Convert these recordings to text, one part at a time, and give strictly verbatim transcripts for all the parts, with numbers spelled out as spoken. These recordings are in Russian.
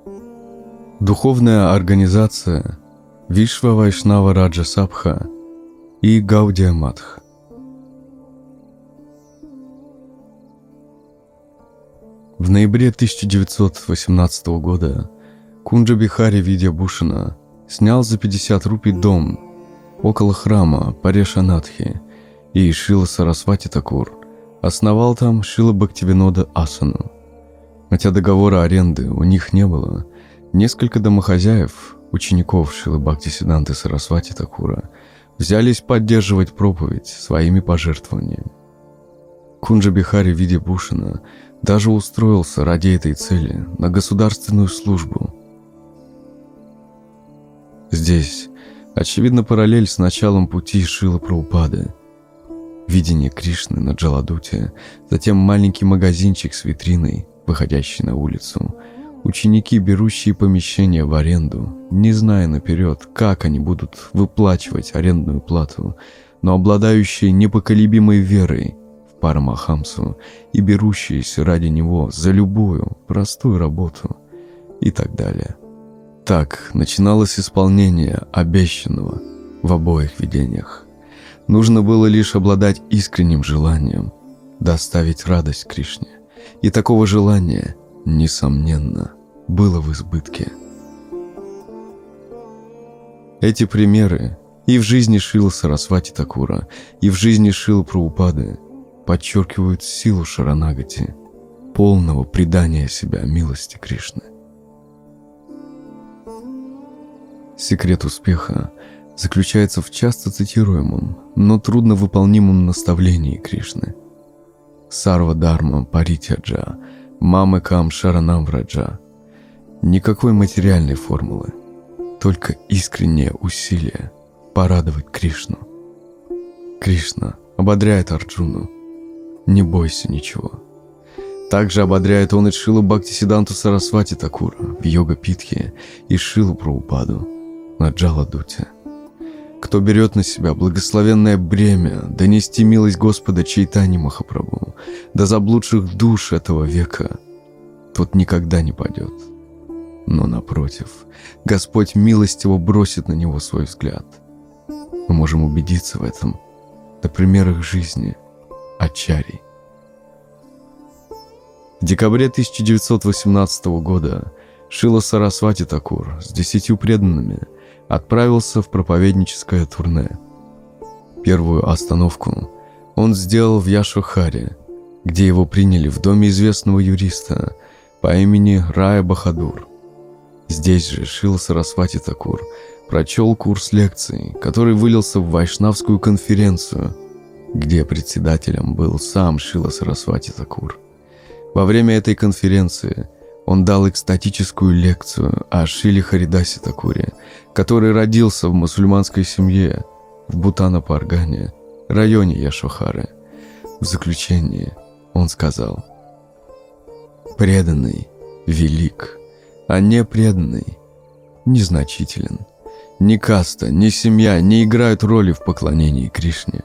Духовная организация Вишва Вайшнава Раджа Сабха и Гаудия Матх. В ноябре тысяча девятьсот восемнадцатого года Кунджа Бихари Видья Бушана снял за пятьдесят рупий дом около храма Парешанатхи, и Шрила Сарасвати Такур основал там Шрила Бхактивинода Асану. Хотя договора аренды у них не было, несколько домохозяев, учеников Шрилы Бхактисиданты Сарасвати Такура, взялись поддерживать проповедь своими пожертвованиями. Кунджа Бихари Видья Бушана даже устроился ради этой цели на государственную службу. Здесь, очевидно, параллель с началом пути Шрилы Прабхупады. Видение Кришны на Джаладуте, затем маленький магазинчик с витриной, выходящий на улицу, ученики, берущие помещения в аренду, не зная наперед, как они будут выплачивать арендную плату, но обладающие непоколебимой верой в Парамахамсу и берущиеся ради него за любую простую работу и так далее. Так начиналось исполнение обещанного в обоих видениях. Нужно было лишь обладать искренним желанием доставить радость Кришне, и такого желания, несомненно, было в избытке. Эти примеры и в жизни Шрилы Сарасвати Такура, и в жизни Шрилы Прабхупады подчеркивают силу шаранагати, полного предания себя милости Кришны. Секрет успеха заключается в часто цитируемом, но трудно выполнимом наставлении Кришны: «Сарва дарма паритяджа, мамэкам шаранам враджа». Никакой материальной формулы, только искреннее усилие порадовать Кришну. Кришна ободряет Арджуну: «Не бойся ничего». Также ободряет он и Шрилу Бхактисиданту Сарасвати Такура в Йога-Питхе и Шрилу Прабхупаду на Джаладуте. Кто берет на себя благословенное бремя донести милость Господа Чайтаньи Махапрабху до заблудших душ этого века, тот никогда не падет. Но напротив, Господь милостиво бросит на него свой взгляд. Мы можем убедиться в этом на примерах жизни ачарий. В декабре тысяча девятьсот восемнадцатого года Шрила Сарасвати Такур с десятью преданными отправился в проповедническое турне. Первую остановку он сделал в Яшвахаре, где его приняли в доме известного юриста по имени Рая Бахадур. Здесь же Шрила Сарасвати Такур прочел курс лекций, который вылился в Вайшнавскую конференцию, где председателем был сам Шрила Сарасвати Такур. Во время этой конференции он дал экстатическую лекцию о Шриле Харидасе Такуре, который родился в мусульманской семье в Бутана-Паргане, районе Яшвахары. В заключении он сказал: «Преданный велик, а непреданный незначителен. Ни каста, ни семья не играют роли в поклонении Кришне».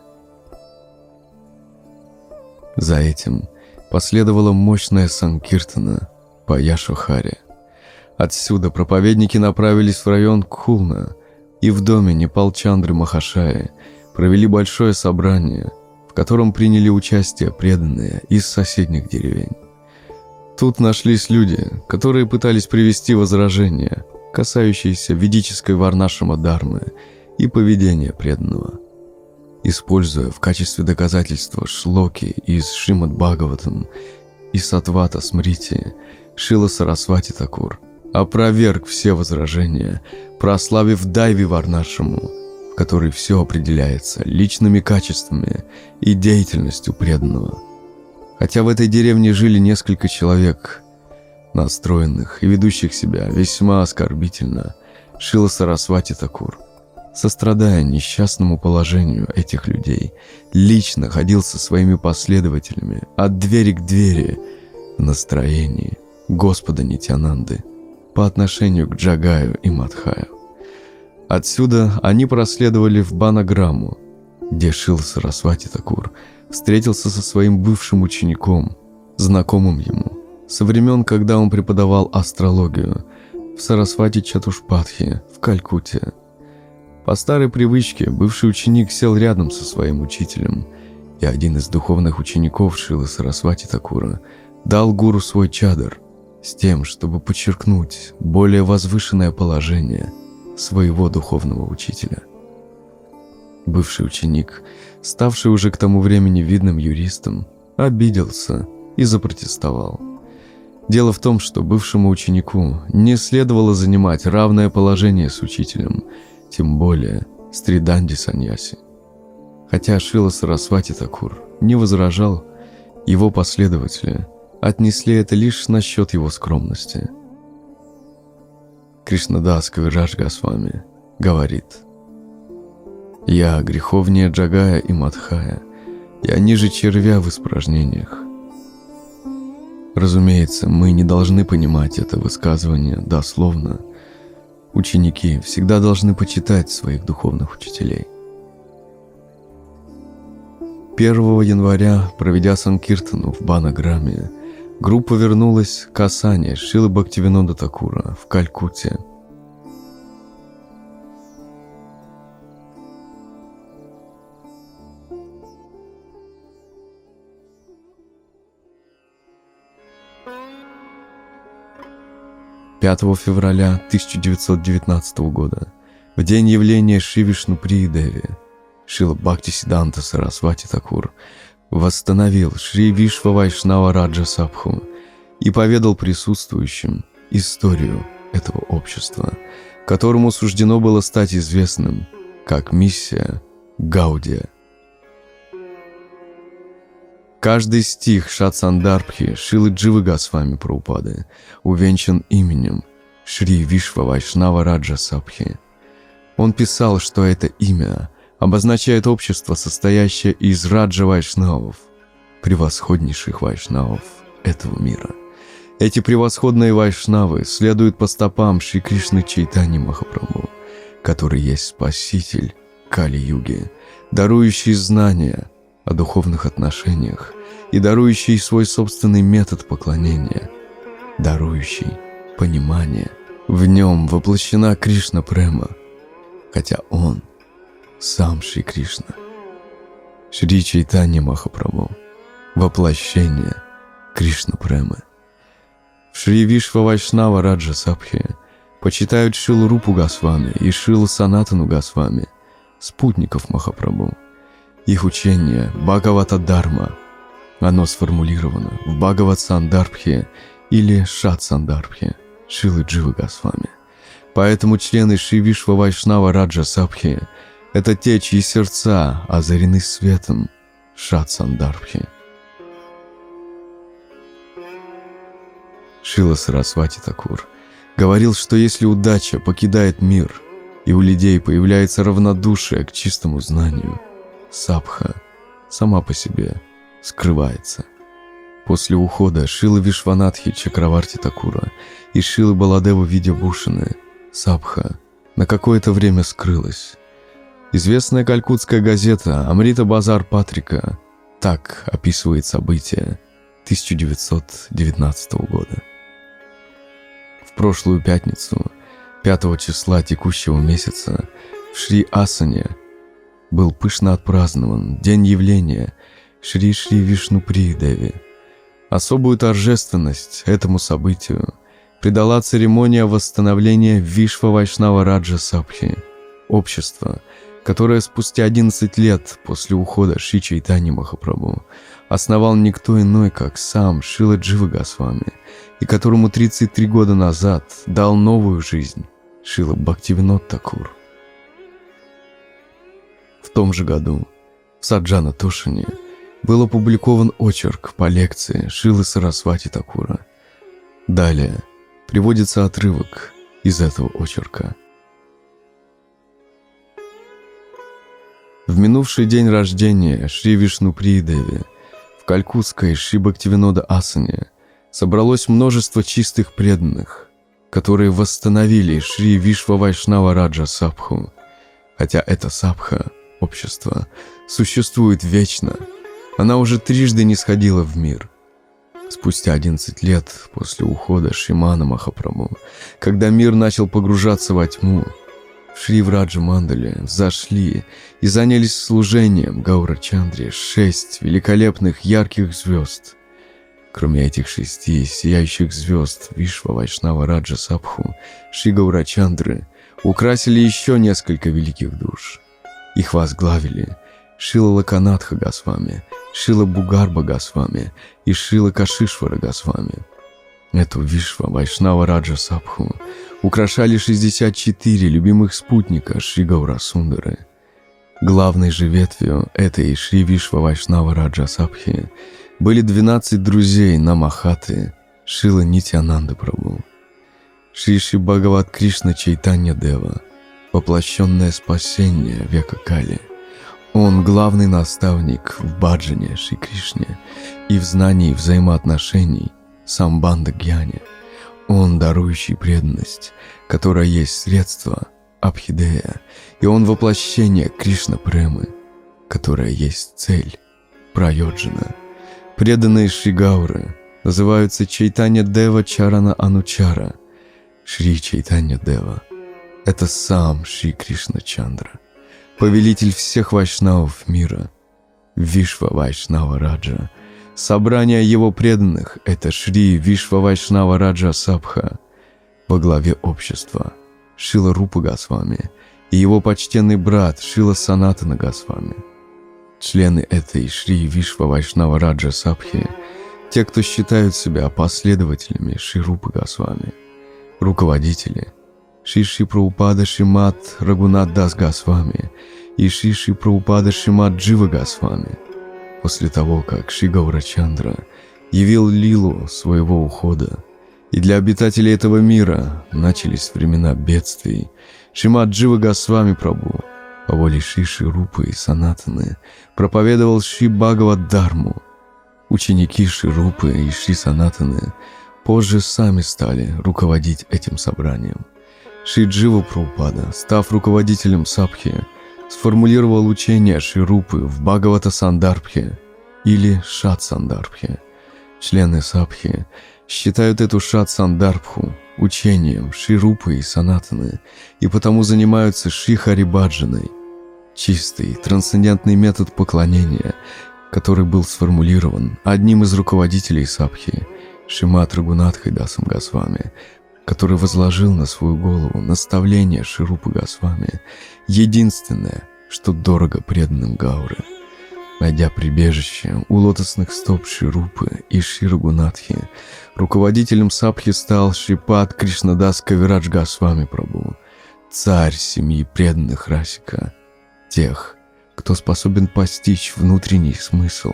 За этим последовала мощная санкиртана по Яшвахаре. Отсюда проповедники направились в район Кхулна и в доме Непал-Чандры Махашаи провели большое собрание, в котором приняли участие преданные из соседних деревень. Тут нашлись люди, которые пытались привести возражения, касающиеся ведической варнашрама-дхармы и поведения преданного. Используя в качестве доказательства шлоки из Шримад-Бхагаватам и Сатвата Смрити, Шрила Сарасвати Такур опроверг все возражения, прославив Дайви Варнашраму, в которой все определяется личными качествами и деятельностью преданного. Хотя в этой деревне жили несколько человек, настроенных и ведущих себя весьма оскорбительно, Шрила Сарасвати Такур, сострадая несчастному положению этих людей, лично ходил со своими последователями от двери к двери в настроении Господа Нитьянанды по отношению к Джагаю и Мадхаю. Отсюда они проследовали в Банаграмму, где Шрила Сарасвати Такур встретился со своим бывшим учеником, знакомым ему со времен, когда он преподавал астрологию в Сарасвати Чатушпатхи в Калькутте. По старой привычке бывший ученик сел рядом со своим учителем, и один из духовных учеников Шрилы Сарасвати Такура дал гуру свой чадр с тем, чтобы подчеркнуть более возвышенное положение своего духовного учителя. Бывший ученик, ставший уже к тому времени видным юристом, обиделся и запротестовал. Дело в том, что бывшему ученику не следовало занимать равное положение с учителем, тем более с Триданди Саньяси. Хотя Шрила Сарасвати Такур не возражал, его последователи отнесли это лишь насчет его скромности. Кришнадас Кавирадж Госвами говорит: «Я греховнее Джагая и Мадхая, я ниже червя в испражнениях». Разумеется, мы не должны понимать это высказывание дословно. Ученики всегда должны почитать своих духовных учителей. первого января, проведя Санкиртану в Банаграме, группа вернулась к Асане Шрилы Бхактивинода Такура в Калькутте. пятого февраля тысяча девятьсот девятнадцатого года, в день явления Шри Вишнуприи Деви, Шрила Бхактисиданта Сарасвати Такур восстановил Шри Вишва Вайшнава Раджа Сабху и поведал присутствующим историю этого общества, которому суждено было стать известным как миссия Гаудия. Каждый стих Шат-Сандарбхи Шрилы Дживы Госвами Прабхупады увенчан именем Шри Вишва Вайшнава Раджа Сабхи. Он писал, что это имя обозначает общество, состоящее из Раджа Вайшнавов, превосходнейших вайшнавов этого мира. Эти превосходные вайшнавы следуют по стопам Шри Кришны Чайтаньи Махапрабху, который есть Спаситель Кали-юги, дарующий знания о духовных отношениях и дарующий свой собственный метод поклонения, дарующий понимание. В нем воплощена Кришна Према, хотя он сам Шри Кришна. Шри Чайтанья Махапрабху — воплощение Кришна Премы. В Шри Вишва Вайшнава Раджа Сабхи почитают Шрилу Рупу Госвами и Шрилу Санатану Госвами, спутников Махапрабху. Их учение Бхагавата Дharma. Оно сформулировано в Бхагават Сандарбхе или Шат Сандарбхе Шрилы Дживы Госвами. Поэтому члены Шри Вишва Вайшнава Раджа Сабхи — это те, чьи сердца озарены светом Шат Сандарбхи. Шрила Сарасвати Такур говорил, что если удача покидает мир, и у людей появляется равнодушие к чистому знанию, сабха сама по себе скрывается. После ухода Шрилы Вишванатхи Чакраварти Такура и Шрилы Баладева Видьябушаны сабха на какое-то время скрылась. Известная калькутская газета «Амрита Базар Патрика» так описывает события тысяча девятьсот девятнадцатого года. В прошлую пятницу, пятого числа текущего месяца, в Шри-Асане был пышно отпразднован день явления Шри-Шри Вишнуприи Деви. Особую торжественность этому событию придала церемония восстановления Вишва Вайшнава Раджа Сабхи, общества, которое спустя одиннадцать лет после ухода Шри Чайтаньи Махапрабху основал никто иной, как сам Шрила Джива Госвами, и которому тридцать три года назад дал новую жизнь Шрила Бхактивинод Такур. В том же году в Саджана Тошине был опубликован очерк по лекции Шрилы Сарасвати Такура. Далее приводится отрывок из этого очерка. В минувший день рождения Шри Вишнуприи Деви в калькутской Шри Бхактивинода Асане собралось множество чистых преданных, которые восстановили Шри Вишва Вайшнава Раджа Сабху. Хотя эта сабха, общество, существует вечно, она уже трижды не сходила в мир. Спустя одиннадцать лет после ухода Шримана Махапрабху, когда мир начал погружаться во тьму, в Шри Враджа Мандале взошли и занялись служением Гаурачандре шесть великолепных ярких звезд. Кроме этих шести сияющих звезд Вишва Вайшнава Раджа Сабху Шри Гаурачандры украсили еще несколько великих душ. Их возглавили Шрила Локанатха Госвами, Шрила Бугарба Госвами и Шрила Кашишвара Госвами. Эту Вишва Вайшнава Раджа Сабху украшали шестьдесят четыре любимых спутника Шри Гаурасундары. Главной же ветвью этой Шри Вишва Вайшнава Раджа Сабхи были двенадцать друзей Намахаты Шрила Нитьянанда Прабху. Шри Шри Бхагават Кришна Чайтанья Дева, воплощенное спасение века Кали. Он главный наставник в баджане Шри Кришне и в знании взаимоотношений Самбанда Гьяне. Он дарующий преданность, которая есть средство Абхидея, и он воплощение Кришна Премы, которая есть цель Прайоджана. Преданные Шри Гауры называются Чайтанья Дева Чарана Анучара. Шри Чайтанья Дева — это сам Шри Кришна Чандра, повелитель всех вайшнавов мира, Вишва Вайшнава Раджа. Собрание его преданных — это Шри Вишва Вайшнава Раджа Сабха, во главе общества Шрила Рупа Госвами и его почтенный брат Шрила Санатана Госвами. Члены этой Шри Вишва Вайшнава Раджа Сабхи — те, кто считают себя последователями Шри Рупы Госвами. Руководители Шри Шри Прабхупада Шримад Рагунат Дас Госвами и Шри Шри Прабхупада Шримад Джива Госвами. После того, как Шри Гаурачандра явил лилу своего ухода, и для обитателей этого мира начались времена бедствий, Шримад Джива Госвами Прабху по воле Шри Шри Рупы и Санатаны проповедовал Шри Бхагават Дхарму. Ученики Шри Рупы и Шри Санатаны позже сами стали руководить этим собранием. Шри Джива Прабхупада, став руководителем Сабхи, сформулировал учение Шри Рупы в Бхагавата Сандарбхе или Шат Сандарбхе. Члены Сабхи считают эту Шат Сандарбху учением Шри Рупы и Санатаны и потому занимаются Шри Харибаджаной, чистый трансцендентный метод поклонения, который был сформулирован одним из руководителей Сабхи, Шримад Рагунатхой Дасом Госвами, который возложил на свою голову наставление Шри Рупы Госвами, единственное, что дорого преданным Гауры. Найдя прибежище у лотосных стоп Шри Рупы и Шри Рагунатхи, руководителем Сабхи стал Шрипад Кришнадас Кавирадж Госвами Прабху, царь семьи преданных Расика, тех, кто способен постичь внутренний смысл.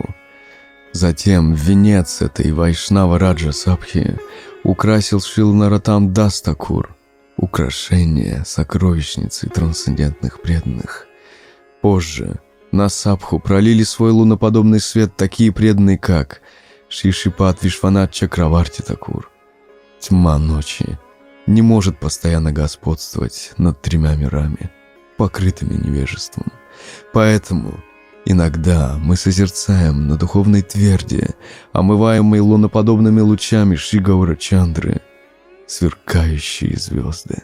Затем венец этой Вайшнава Раджа Сабхи украсил Шрила Нароттам Дас Такур, украшение сокровищницы трансцендентных преданных. Позже на Сабху пролили свой луноподобный свет такие преданные, как Шри Шрипад Вишванат Чакраварти Такур. Тьма ночи не может постоянно господствовать над тремя мирами, покрытыми невежеством. Поэтому иногда мы созерцаем на духовной тверди, омываемой луноподобными лучами Шри Гаурачандры, сверкающие звезды.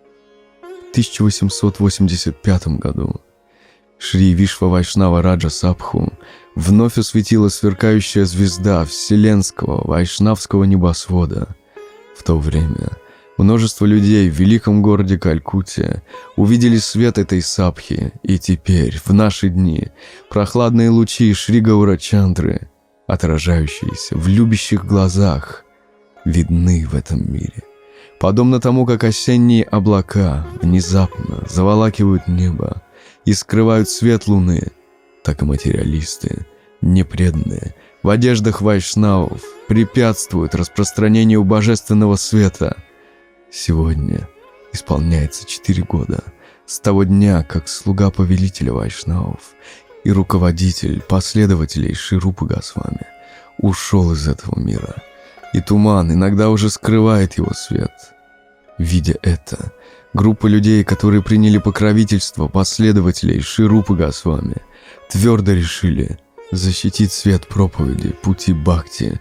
В тысяча восемьсот восемьдесят пятом году Шри Вишва Вайшнава Раджа Сабху вновь осветила сверкающая звезда вселенского вайшнавского небосвода. В то время множество людей в великом городе Калькутте увидели свет этой сабхи, и теперь, в наши дни, прохладные лучи Шри Гаурачандры, отражающиеся в любящих глазах, видны в этом мире. Подобно тому, как осенние облака внезапно заволакивают небо и скрывают свет луны, так и материалисты, непреданные, в одеждах вайшнавов препятствуют распространению божественного света. Сегодня исполняется четыре года с того дня, как слуга повелителя вайшнавов и руководитель последователей Шри Рупы Госвами ушел из этого мира, и туман иногда уже скрывает его свет. Видя это, группа людей, которые приняли покровительство последователей Шри Рупы Госвами, твердо решили защитить свет проповеди пути Бхакти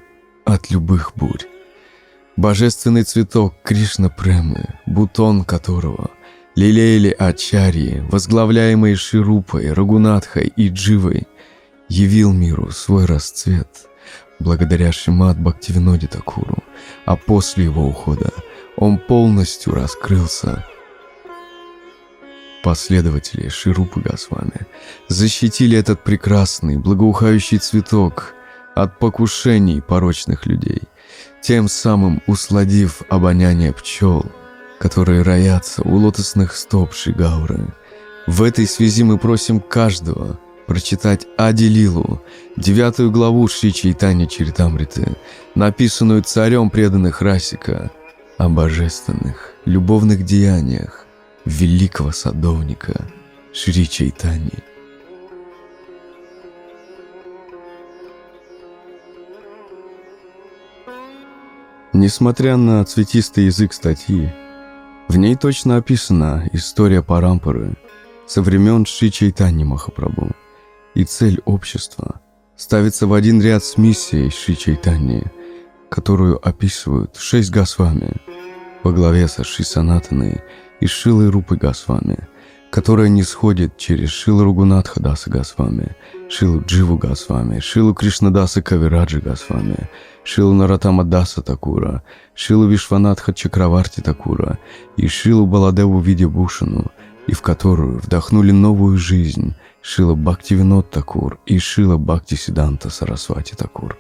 от любых бурь. Божественный цветок Кришна Премы, бутон которого лелеяли ачарьи, возглавляемые Ширупой, Рагунатхой и Дживой, явил миру свой расцвет благодаря Шримад Бхактивиноде Такуру, а после его ухода он полностью раскрылся. Последователи Ширупы Госвами защитили этот прекрасный, благоухающий цветок от покушений порочных людей, тем самым усладив обоняние пчел, которые роятся у лотосных стоп Шри Гауры. В этой связи мы просим каждого прочитать Ади-лилу, девятую главу Шри Чайтанья Чаритамриты, написанную царем преданных Расика, о божественных любовных деяниях великого садовника Шри Чайтаньи. Несмотря на цветистый язык статьи, в ней точно описана история Парампары со времен Шри Чайтаньи Махапрабху, и цель общества ставится в один ряд с миссией Шри Чайтаньи, которую описывают шесть Госвами во главе со Шри Санатаной и Шрилой Рупой Госвами, которая нисходит через Шрилу Рагунатха Даса Госвами, Шрилу Дживу Госвами, Шрилу Кришнадаса Кавираджи Госвами, Шрилу Нароттама Даса Такура, Шрилу Вишванатха Чакраварти Такура и Шрилу Баладеву Видьябхушану, и в которую вдохнули новую жизнь Шрила Бхактивинод Такур и Шрила Бхактисиданта Сарасвати Такур.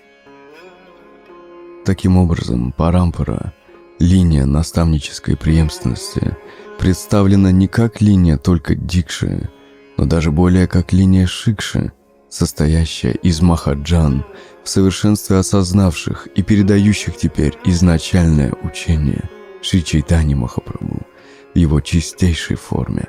Таким образом, Парампара, линия наставнической преемственности, представлена не как линия только Дикши, но даже более как линия Шикши, состоящая из Махаджан, в совершенстве осознавших и передающих теперь изначальное учение Шри Чайтаньи Махапрабху в его чистейшей форме.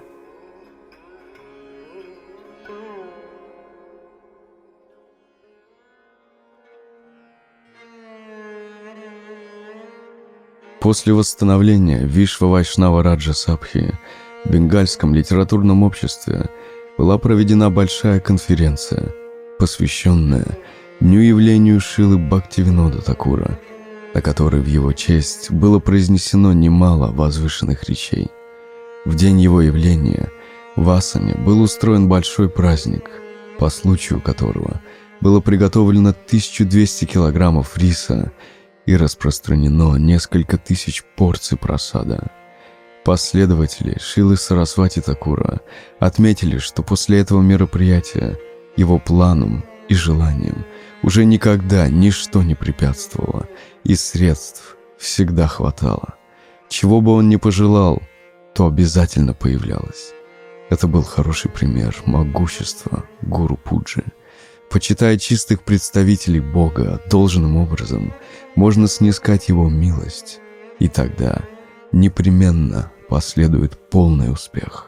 После восстановления Вишва Вайшнава Раджа Сабхи в Бенгальском литературном обществе была проведена большая конференция, посвященная дню явлению Шрилы Бхактивинода Такура, на которой в его честь было произнесено немало возвышенных речей. В день его явления в Асане был устроен большой праздник, по случаю которого было приготовлено тысяча двести килограммов риса и распространено несколько тысяч порций прасада. Последователи Шрилы Сарасвати Такура отметили, что после этого мероприятия его планам и желаниям уже никогда ничто не препятствовало, и средств всегда хватало. Чего бы он ни пожелал, то обязательно появлялось. Это был хороший пример могущества гуру Пуджи. Почитая чистых представителей Бога должным образом, можно снискать его милость, и тогда непременно последует полный успех.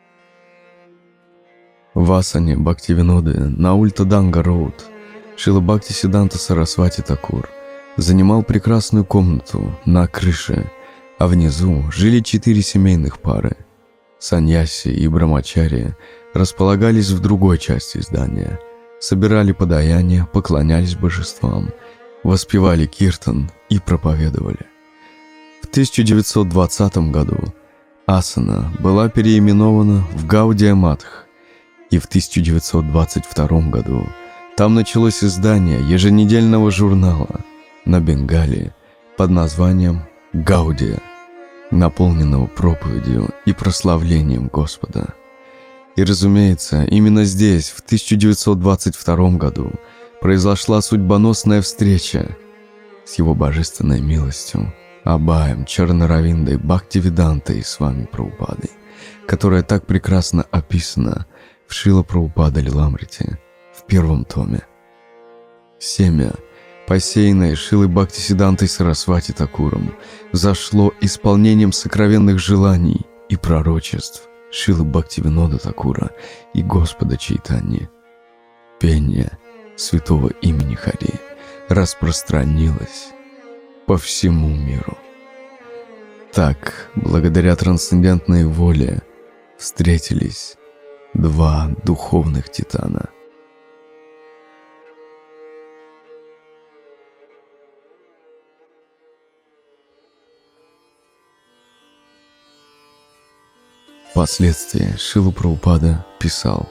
В Асане Бхактивиноды на Ультаданга-роуд Шрила Бхактисиданта Сарасвати Такур занимал прекрасную комнату на крыше, а внизу жили четыре семейных пары. Саньяси и Брамачари располагались в другой части здания, собирали подаяния, поклонялись божествам, воспевали киртан и проповедовали. В тысяча девятьсот двадцатом году Асана была переименована в Гаудия Матх, и в тысяча девятьсот двадцать втором году там началось издание еженедельного журнала на Бенгалии под названием «Гаудия», наполненного проповедью и прославлением Господа. И, разумеется, именно здесь, в тысяча девятьсот двадцать втором году, произошла судьбоносная встреча с его божественной милостью Абаем Чаранаравиндой Бхактивидантой с вами Прабхупадой, которая так прекрасно описана в Шрила Прабхупада Лиламрите в первом томе. Семя, посеянное Шрилой Бхактисидантой Сарасвати Такуром, зашло исполнением сокровенных желаний и пророчеств Шрилы Бхактивинода Такура и Господа Чайтаньи. Пение святого имени Хари распространилось по всему миру. Так, благодаря трансцендентной воле, встретились два духовных титана. Впоследствии Шрила Прабхупада писал: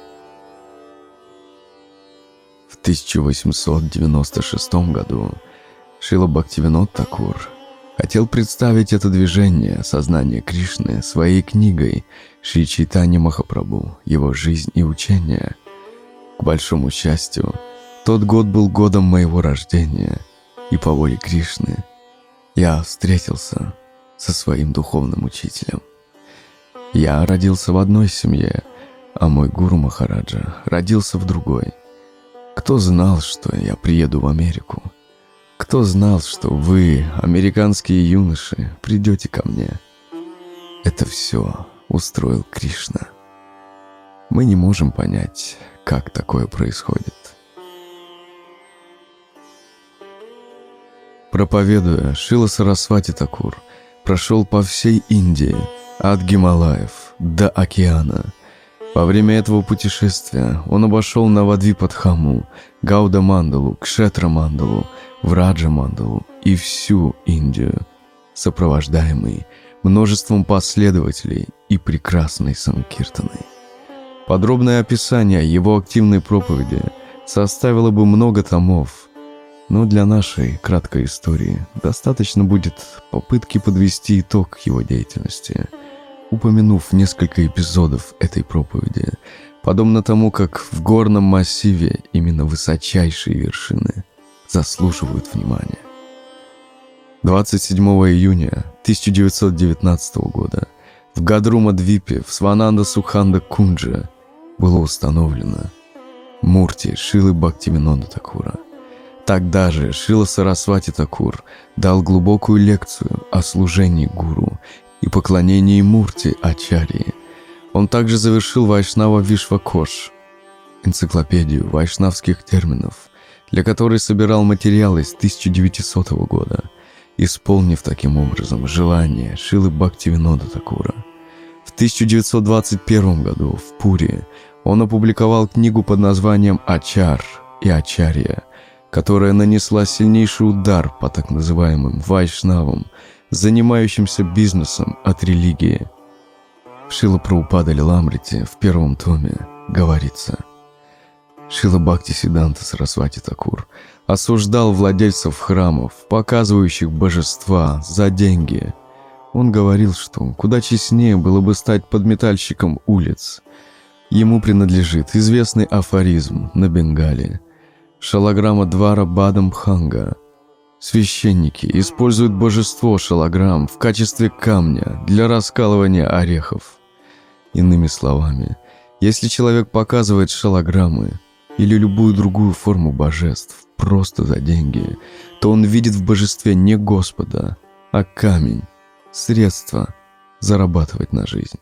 в тысяча восемьсот девяносто шестом году Шрила Бхактивинод Такур хотел представить это движение сознания Кришны своей книгой Шри Чайтанья Махапрабху «Его жизнь и учение». К большому счастью, тот год был годом моего рождения, и по воле Кришны я встретился со своим духовным учителем. Я родился в одной семье, а мой гуру Махараджа родился в другой. Кто знал, что я приеду в Америку? Кто знал, что вы, американские юноши, придете ко мне? Это все устроил Кришна. Мы не можем понять, как такое происходит. Проповедуя, Шрила Сарасвати Такур прошел по всей Индии, от Гималаев до океана. Во время этого путешествия он обошел Навадвипадхаму, Гауда-мандалу, Кшетра-мандалу, Враджа-мандалу и всю Индию, сопровождаемый множеством последователей и прекрасной санкиртаной. Подробное описание его активной проповеди составило бы много томов, но для нашей краткой истории достаточно будет попытки подвести итог его деятельности, упомянув несколько эпизодов этой проповеди, подобно тому, как в горном массиве именно высочайшие вершины заслуживают внимания. двадцать седьмого июня тысяча девятьсот девятнадцатого года в Гадрума-двипе в Свананда-Сукханда-Кунджа было установлено мурти Шрилы Бхактивинода Такура. Тогда же Шрила Сарасвати Такур дал глубокую лекцию о служении гуру и поклонении мурти Ачарьи. Он также завершил Вайшнава Вишвакош, энциклопедию вайшнавских терминов, для которой собирал материалы с тысяча девятисотого года, исполнив таким образом желание Шрилы Бхактивинода Такура. В тысяча девятьсот двадцать первом году в Пури он опубликовал книгу под названием «Ачар и Ачарья», которая нанесла сильнейший удар по так называемым вайшнавам, занимающимся бизнесом от религии. В Шрила Прабхупада Лиламрите в первом томе говорится: Шрила Бхактисиданта Сарасвати Такур осуждал владельцев храмов, показывающих божества за деньги. Он говорил, что куда честнее было бы стать подметальщиком улиц. Ему принадлежит известный афоризм на бенгале: Шалаграма Двара Бадам Бханга. Священники используют божество шалаграм в качестве камня для раскалывания орехов. Иными словами, если человек показывает шалаграммы или любую другую форму божеств просто за деньги, то он видит в божестве не Господа, а камень, средство зарабатывать на жизнь.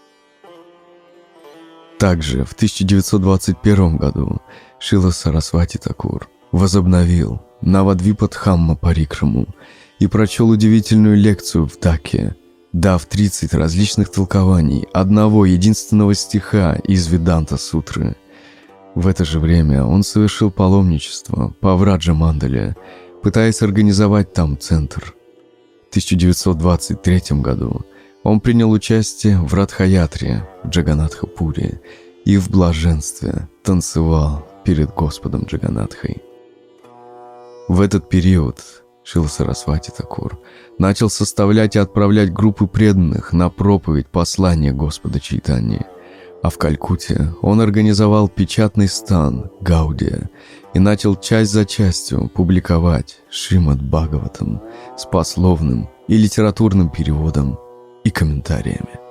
Также в тысяча девятьсот двадцать первом году Шрила Сарасвати Такур возобновил Навадвипадхамма Парикраму и прочел удивительную лекцию в Даке, дав тридцать различных толкований одного единственного стиха из Веданта-сутры. В это же время он совершил паломничество по Враджа-мандале, пытаясь организовать там центр. В тысяча девятьсот двадцать третьем году он принял участие в Радха-ятре в Джаганатха-пури и в блаженстве танцевал перед Господом Джаганатхой. В этот период Шрила Сарасвати Такур начал составлять и отправлять группы преданных на проповедь послания Господа Чайтаньи, а в Калькутте он организовал печатный стан Гаудия и начал часть за частью публиковать Шримад Бхагаватам с пословным и литературным переводом и комментариями.